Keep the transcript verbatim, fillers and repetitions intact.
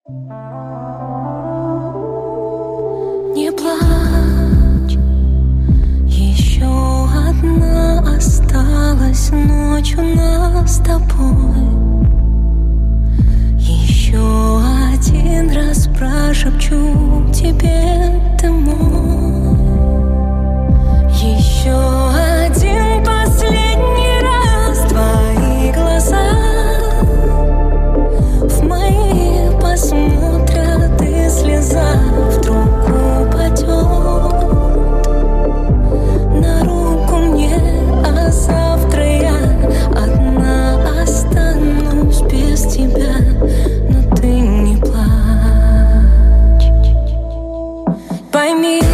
Не плачь, еще одна осталась ночь у нас с тобой. Еще один раз прошепчу тебе, ты мой. Еще один последний раз твои глаза в мои посмотрят, и слеза вдруг упадет на руку мне, а завтра я одна останусь без тебя. Но ты не плачь, пойми.